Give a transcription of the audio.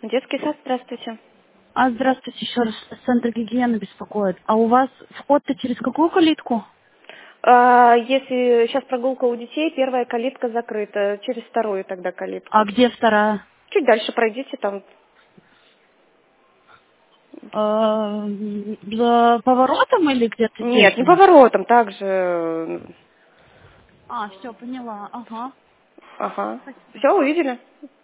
Детский сад, здравствуйте. Здравствуйте еще раз. Центр гигиены беспокоит. А у вас вход-то через какую калитку? Если сейчас прогулка у детей, первая калитка закрыта, через вторую тогда А калитку. где вторая? Чуть дальше пройдите там. За поворотом или где-то здесь Нет, не у вас? поворотом, также. Все, поняла. Ага. Ага. Все, увидели?